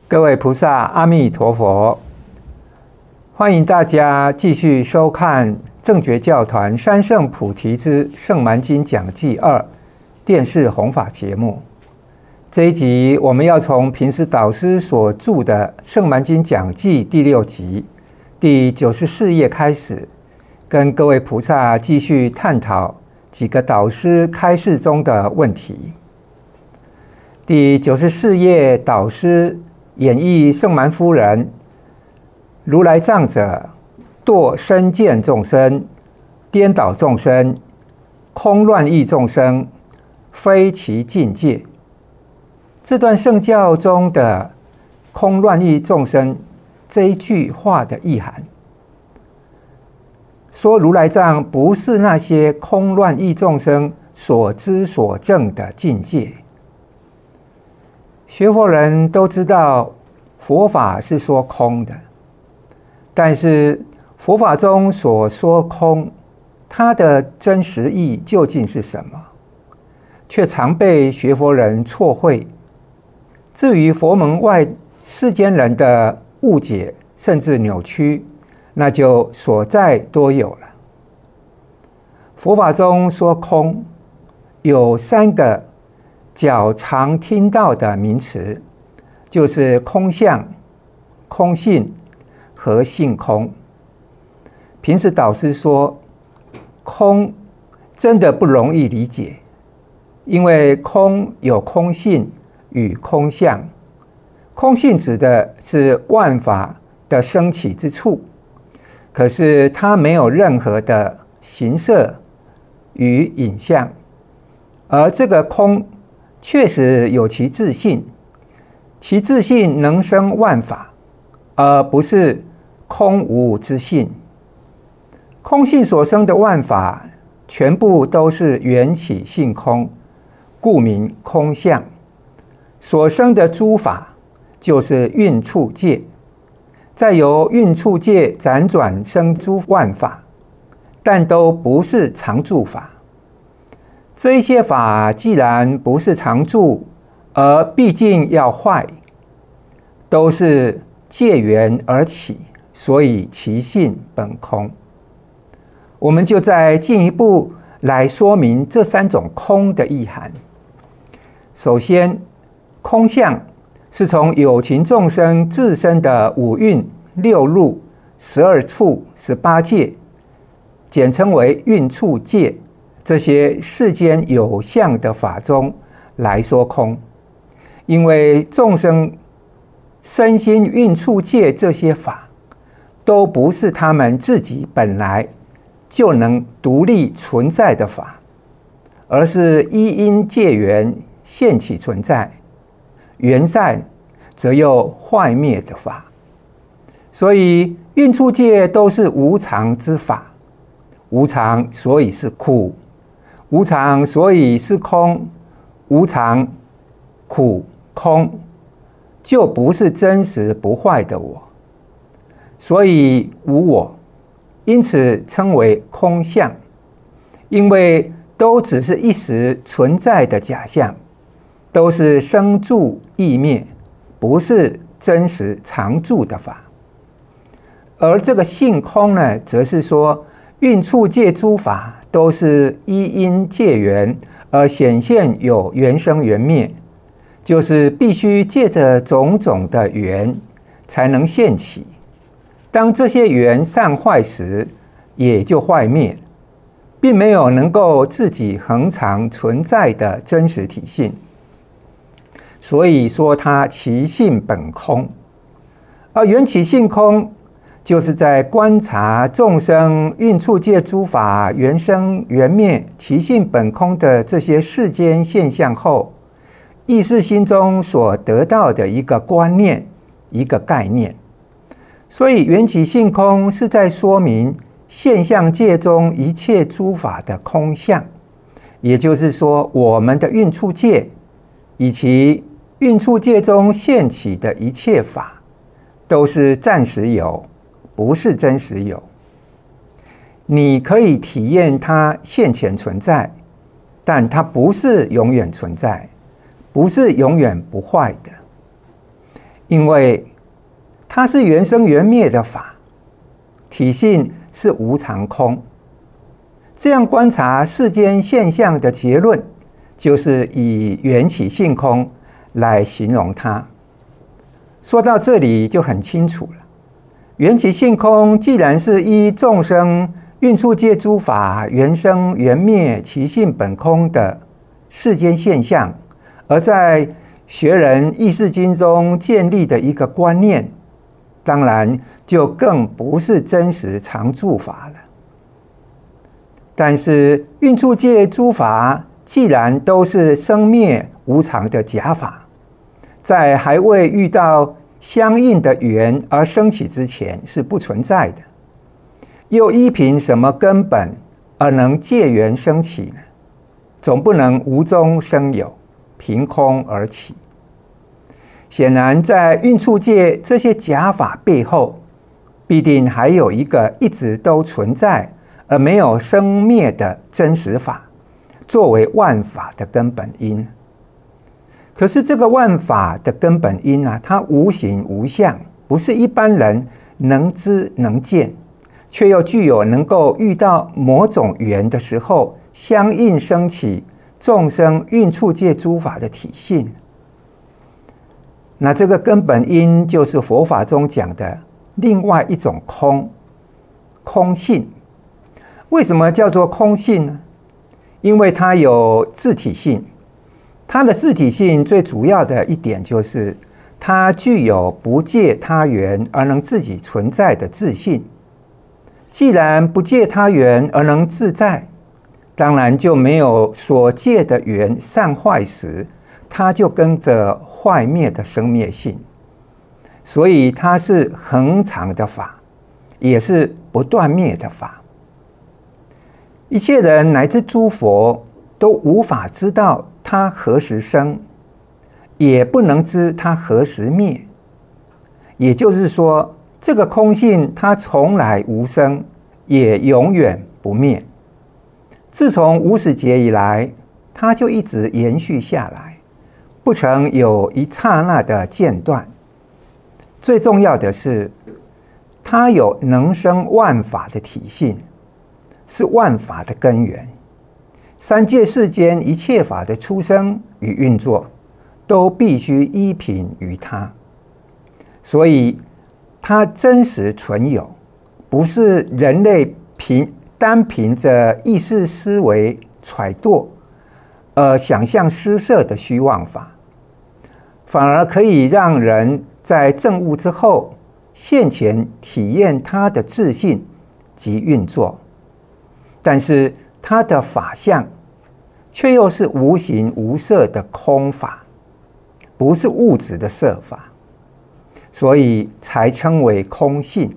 各位菩萨，阿弥陀佛！欢迎大家继续收看正觉教团三圣菩提之圣蛮经讲记2电视弘法节目。这一集我们要从平时导师所著的《圣蛮经讲记》第6集第94页开始，跟各位菩萨继续探讨几个导师开示中的问题。第94页，导师演绎圣蛮夫人如来藏者堕身见众生，颠倒众生，空乱意众生，非其境界。这段圣教中的空乱意众生这一句话的意涵，说如来藏不是那些空乱意众生所知所证的境界。学佛人都知道佛法是说空的，但是佛法中所说空，它的真实意究竟是什么，却常被学佛人错会。至于佛门外世间人的误解甚至扭曲，那就所在多有了。佛法中说空，有3个较常听到的名词，就是空相、空性和性空。平时导师说，空真的不容易理解，因为空有空性与空相。空性指的是万法的生起之处，可是它没有任何的形色与影像，而这个空确实有其自性，其自性能生万法，而不是空无之性。空性所生的万法，全部都是缘起性空，故名空相。所生的诸法，就是蕴处界，再由蕴处界辗转生诸万法，但都不是常住法。这一些法既然不是常住，而毕竟要坏，都是借缘而起，所以其性本空。我们就再进一步来说明这3种空的意涵。首先，空相是从有情众生自身的5蕴、6入、12处、18界，简称为蕴处界，这些世间有相的法中来说空。因为众生身心蕴处界这些法，都不是他们自己本来就能独立存在的法，而是依因借缘现起存在，缘散则又坏灭的法。所以蕴处界都是无常之法，无常所以是苦，无常所以是空，无常苦空就不是真实不坏的我，所以无我，因此称为空相。因为都只是一时存在的假象，都是生住异灭，不是真实常住的法。而这个性空呢，则是说蕴处界诸法都是依因借缘而显现有缘生缘灭，就是必须借着种种的缘才能现起。当这些缘散坏时，也就坏灭，并没有能够自己恒常存在的真实体性。所以说它其性本空。而缘起性空，就是在观察众生蕴处界诸法缘生缘灭、其性本空的这些世间现象后，意识心中所得到的一个观念、一个概念。所以缘起性空是在说明现象界中一切诸法的空相，也就是说，我们的蕴处界以及蕴处界中现起的一切法，都是暂时有，不是真实有。你可以体验它现前存在，但它不是永远存在，不是永远不坏的。 因为它是原生原灭的法，体性是无常空。这样观察世间现象的结论，就是以缘起性空来形容它。说到这里就很清楚了，缘起性空既然是依众生运处界诸法原生原灭其性本空的世间现象，而在学人意识经中建立的一个观念，当然就更不是真实常住法了。但是运处界诸法既然都是生灭无常的假法，在还未遇到相应的缘而生起之前是不存在的，又依凭什么根本而能借缘生起呢？总不能无中生有，凭空而起。显然在运处界这些假法背后，必定还有一个一直都存在而没有生灭的真实法，作为万法的根本因。可是这个万法的根本因啊，它无形无相，不是一般人能知能见，却又具有能够遇到某种缘的时候相应升起众生运处界诸法的体性。那这个根本因就是佛法中讲的另外一种空性。为什么叫做空性呢？因为它有自体性，它的自体性最主要的一点就是它具有不借他缘而能自己存在的自性。既然不借他缘而能自在，当然就没有所借的缘散坏时，它就跟着坏灭的生灭性。所以它是恒常的法，也是不断灭的法。一切人乃至诸佛都无法知道它何时生，也不能知它何时灭。也就是说，这个空性它从来无生，也永远不灭。自从无始劫以来，它就一直延续下来，不曾有一刹那的间断。最重要的是，它有能生万法的体性，是万法的根源。三界世间一切法的出生与运作，都必须依凭于它。所以它真实存有，不是人类单凭着意识思维揣度想象施设的虚妄法，反而可以让人在证悟之后现前体验它的自性及运作。但是它的法相却又是无形无色的空法，不是物质的色法，所以才称为空性。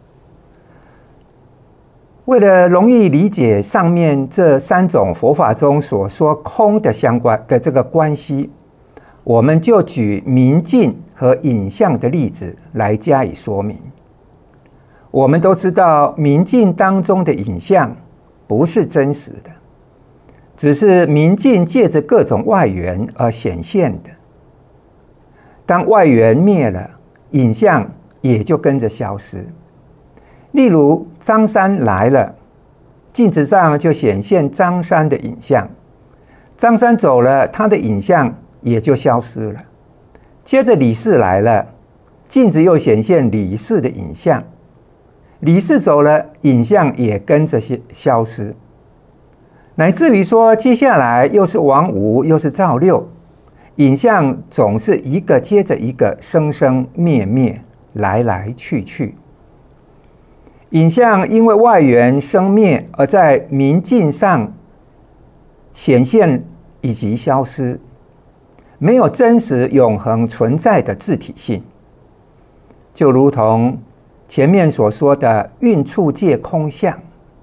为了容易理解上面这三种佛法中所说空的相关的这个关系，我们就举明镜和影像的例子来加以说明。我们都知道明镜当中的影像不是真实的，只是明镜借着各种外缘而显现的。当外缘灭了，影像也就跟着消失。例如张三来了，镜子上就显现张三的影像；张三走了，他的影像也就消失了。接着李四来了，镜子又显现李四的影像；李四走了，影像也跟着消失。乃至于说接下来又是王五，又是赵六，影像总是一个接着一个生生灭灭，来来去去。影像因为外缘生灭而在明镜上显现以及消失，没有真实永恒存在的自体性。就如同前面所说的运处界空相。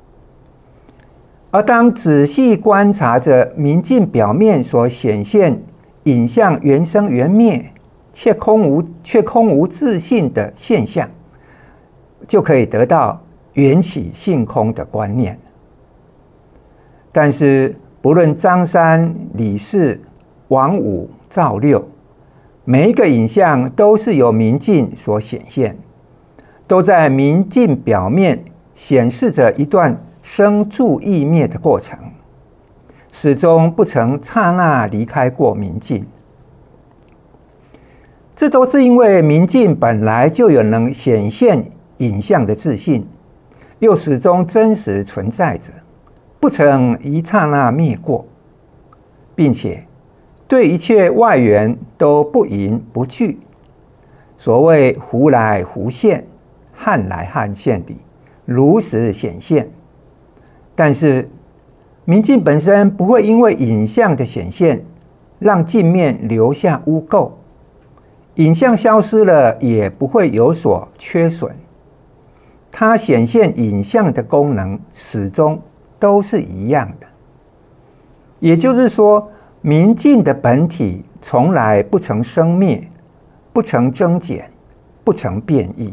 而当仔细观察着明镜表面所显现影像缘生缘灭，却空无自性的现象，就可以得到缘起性空的观念。但是不论张三、李四、王五、赵六， 每一个影像都是由明镜所显现，都在明镜表面显示着一段生住异灭的过程，始终不曾刹那离开过明镜。这都是因为明镜本来就有能显现影像的自性，又始终真实存在着，不曾一刹那灭过，并且对一切外缘都不迎不拒。所谓忽来忽现，汉来汉现地如实显现。但是明镜本身不会因为影像的显现让镜面留下污垢，影像消失了也不会有所缺损，它显现影像的功能始终都是一样的。也就是说，明镜的本体从来不曾生灭，不曾增减，不曾变异。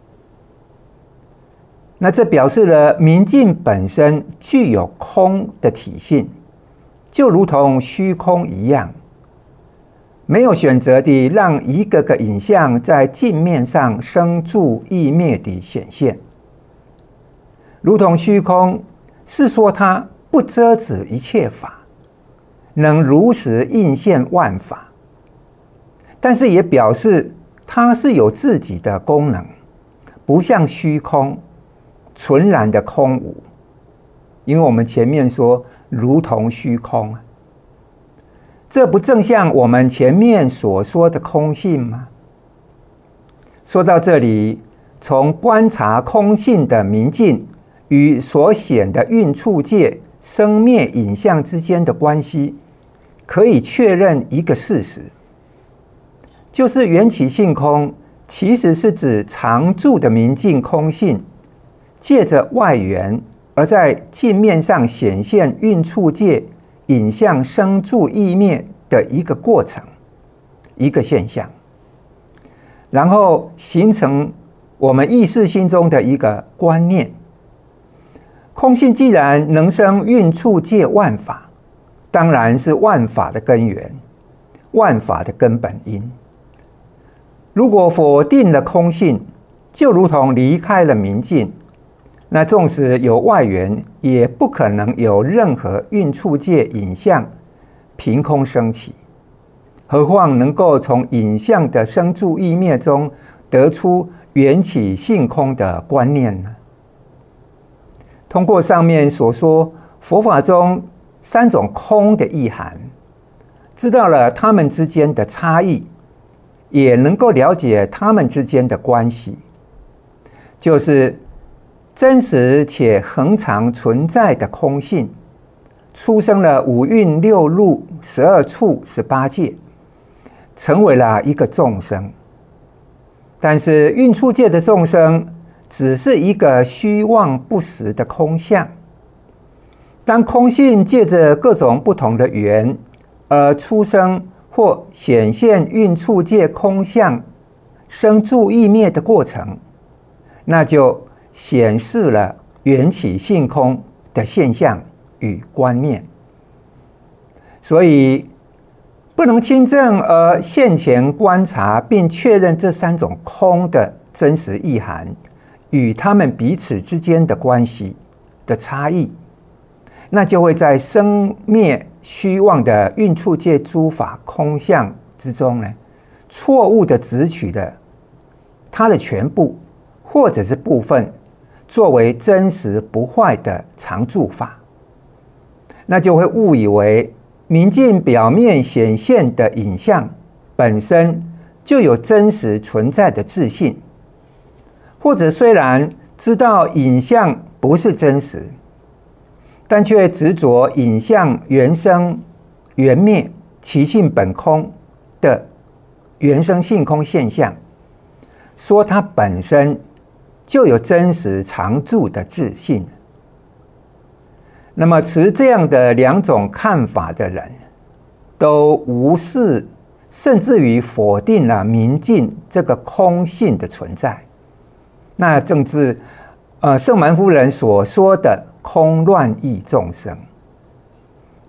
那这表示了明镜本身具有空的体性，就如同虚空一样，没有选择地让一个个影像在镜面上生住异灭地显现。如同虚空，是说它不遮止一切法，能如实映现万法，但是也表示它是有自己的功能，不像虚空纯然的空无。因为我们前面说如同虚空，这不正像我们前面所说的空性吗？说到这里，从观察空性的明镜与所显的蕴处界生灭影像之间的关系，可以确认一个事实，就是缘起性空其实是指常住的明镜空性借着外缘而在镜面上显现蕴处界影像生住异灭的一个过程，一个现象，然后形成我们意识心中的一个观念。空性既然能生蕴处界万法，当然是万法的根源，万法的根本因。如果否定了空性，就如同离开了明镜，那纵使有外缘，也不可能有任何蕴处界影像凭空升起，何况能够从影像的生住异灭中得出缘起性空的观念呢？通过上面所说佛法中三种空的意涵，知道了它们之间的差异，也能够了解它们之间的关系，就是真实且恒常存在的空性，出生了五蕴六入12处18界，成为了一个众生。但是蕴处界的众生只是一个虚妄不实的空相。当空性借着各种不同的缘而出生或显现蕴处界空相生住异灭的过程，那就显示了缘起性空的现象与观念。所以不能亲证而现前观察并确认这三种空的真实意涵与他们彼此之间的关系的差异，那就会在生灭虚妄的蕴处界诸法空相之中呢，错误的执取了它的全部或者是部分作为真实不坏的常住法，那就会误以为明镜表面显现的影像本身就有真实存在的自性，或者虽然知道影像不是真实，但却执着影像原生原灭其性本空的原生性空现象，说它本身就有真实常住的自性。那么持这样的两种看法的人，都无视甚至于否定了明镜这个空性的存在。那正是圣蛮夫人所说的空乱意众生。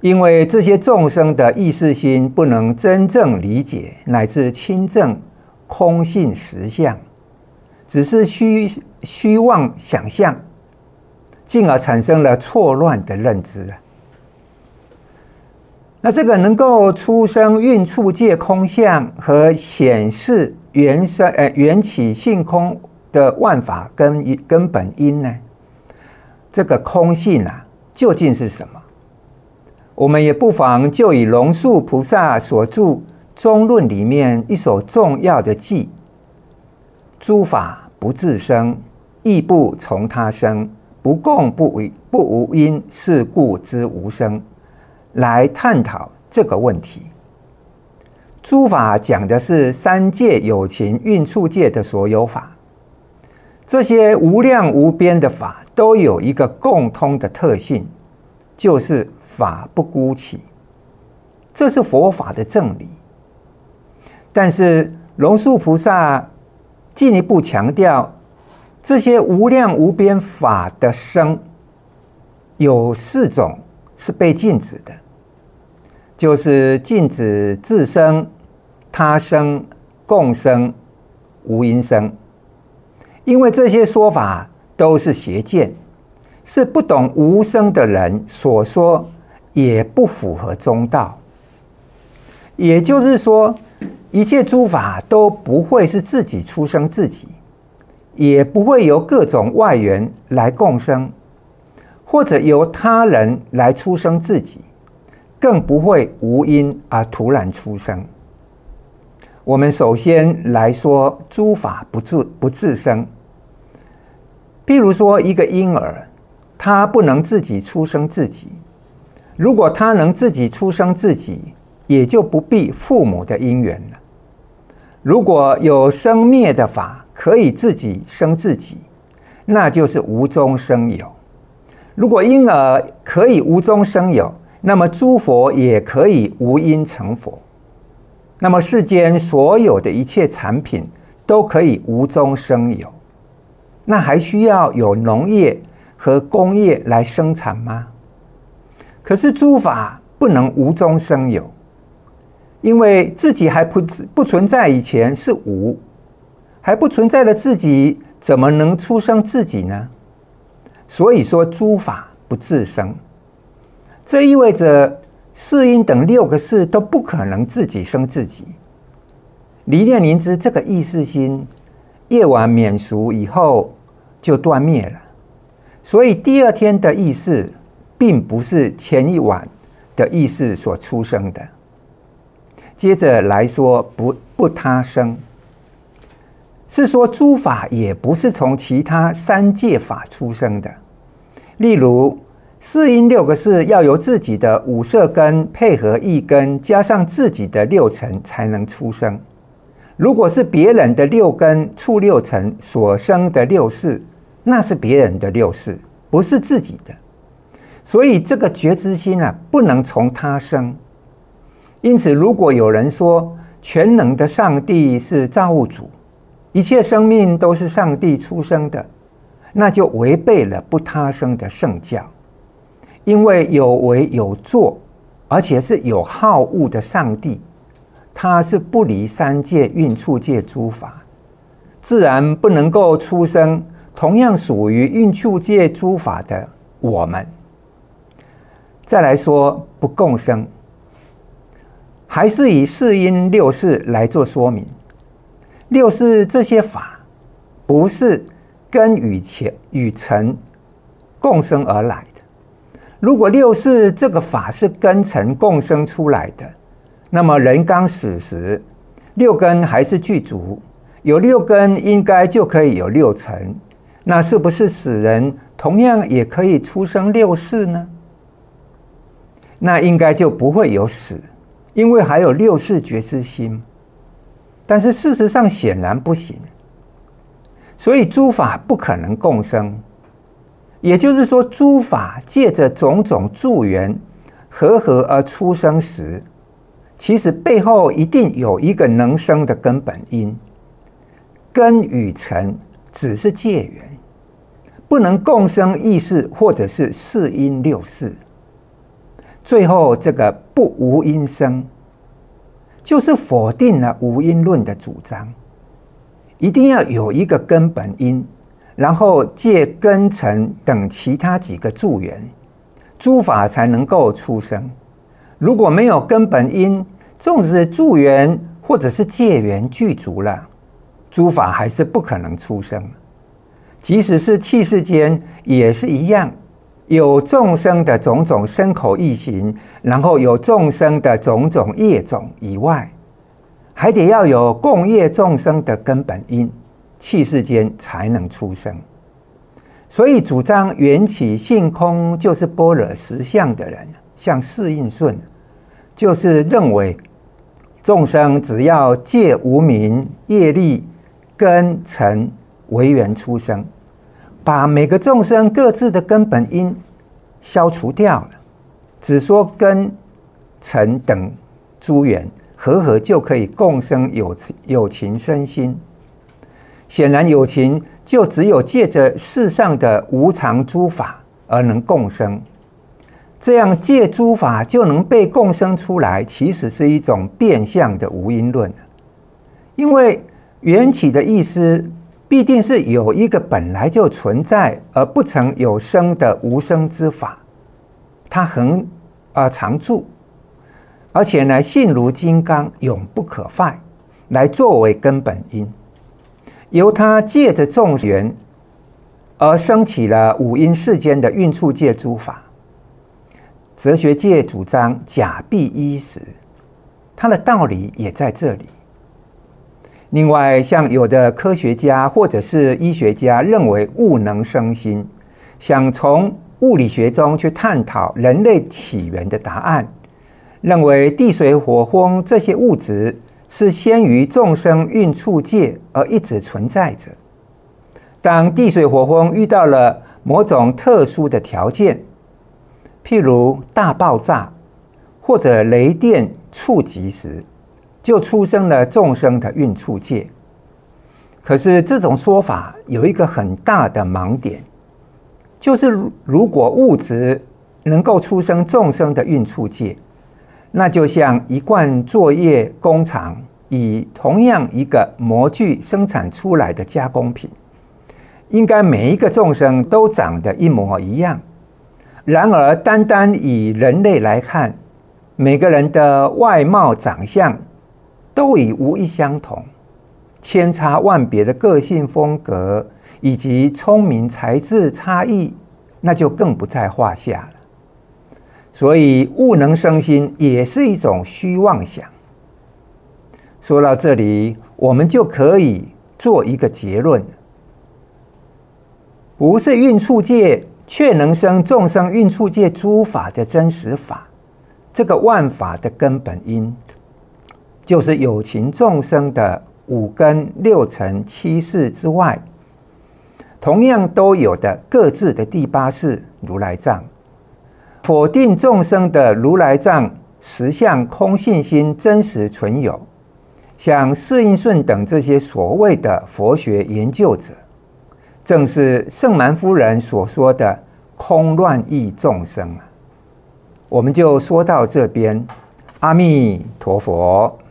因为这些众生的意识心不能真正理解乃至亲证空性实相，只是虚妄想象，进而产生了错乱的认知。那这个能够出生运处界空相和显示缘起性空的万法根本因呢？这个空性究竟是什么？我们也不妨就以龙树菩萨所著《中论》里面一首重要的偈：诸法不自生，亦不从他生，不共不无因，是故知无生，来探讨这个问题。诸法讲的是三界有情运处界的所有法，这些无量无边的法都有一个共通的特性，就是法不孤起，这是佛法的正理。但是龙树菩萨进一步强调，这些无量无边法的生有4种是被禁止的，就是禁止自生、他生、共生、无因生。因为这些说法都是邪见，是不懂无生的人所说，也不符合中道。也就是说，一切诸法都不会是自己出生自己，也不会由各种外缘来共生，或者由他人来出生自己，更不会无因而突然出生。我们首先来说诸法不自生。譬如说一个婴儿，他不能自己出生自己，如果他能自己出生自己，也就不必父母的因缘了。如果有生灭的法可以自己生自己，那就是无中生有。如果婴儿可以无中生有，那么诸佛也可以无因成佛。那么世间所有的一切产品都可以无中生有，那还需要有农业和工业来生产吗？可是诸法不能无中生有，因为自己还不存在以前是无，还不存在的自己怎么能出生自己呢？所以说诸法不自生，这意味着世因等6个世都不可能自己生自己。离念灵知这个意识心，夜晚免俗以后就断灭了，所以第2天的意识并不是前一晚的意识所出生的。接着来说不他生，是说诸法也不是从其他3界法出生的。例如世因6个世要由自己的5色根配合意根，加上自己的6尘才能出生。如果是别人的6根触6尘所生的6世，那是别人的6世，不是自己的。所以这个觉知心不能从他生。因此如果有人说全能的上帝是造物主，一切生命都是上帝出生的，那就违背了不他生的圣教。因为有为有作，而且是有好恶的上帝，他是不离3界运处界诸法，自然不能够出生同样属于运处界诸法的我们。再来说不共生，还是以世因6世来做说明。6世这些法不是根与尘共生而来的。如果6世这个法是根尘共生出来的，那么人刚死时6根还是具足，有6根应该就可以有6尘，那是不是死人同样也可以出生6世呢？那应该就不会有死，因为还有6世觉知心。但是事实上显然不行，所以诸法不可能共生。也就是说，诸法借着种种助缘和合而出生时，其实背后一定有一个能生的根本因。根与尘只是借缘，不能共生意识或者是世因6世。 最后这个不无因生，就是否定了无因论的主张。一定要有一个根本因，然后借根尘等其他几个助缘，诸法才能够出生。如果没有根本因，纵使助缘或者是借缘具足了，诸法还是不可能出生。即使是器世间也是一样，有众生的种种身口意行，然后有众生的种种业种以外，还得要有共业众生的根本因，器世间才能出生。所以主张缘起性空就是般若实相的人，像释应顺，就是认为众生只要借无明业力根尘为缘出生，把每个众生各自的根本因消除掉了，只说根尘等诸缘和就可以共生有情身心。显然有情就只有借着世上的无常诸法而能共生，这样借诸法就能被共生出来，其实是一种变相的无因论。因为缘起的意思必定是有一个本来就存在而不曾有生的无生之法，它恒常住，而且呢性如金刚，永不可坏，来作为根本因。由它借着众缘而生起了五阴世间的运处界诸法。哲学界主张假必依实，它的道理也在这里。另外，像有的科学家或者是医学家认为物能生心，想从物理学中去探讨人类起源的答案，认为地水火风这些物质是先于众生运处界而一直存在着。当地水火风遇到了某种特殊的条件，譬如大爆炸或者雷电触及时，就出生了众生的运处界。可是这种说法有一个很大的盲点，就是如果物质能够出生众生的运处界，那就像一贯作业工厂以同样一个模具生产出来的加工品，应该每一个众生都长得一模一样。然而单单以人类来看，每个人的外貌长相都已无一相同，千差万别的个性风格以及聪明才智差异，那就更不在话下了。所以物能生心也是一种虚妄想。说到这里，我们就可以做一个结论：不是运处界却能生众生运处界诸法的真实法，这个万法的根本因，就是有情众生的五根六尘七识之外，同样都有的各自的第八识如来藏。否定众生的如来藏实相空性心真实存有，像释应顺等这些所谓的佛学研究者，正是圣蛮夫人所说的空乱意众生。我们就说到这边，阿弥陀佛。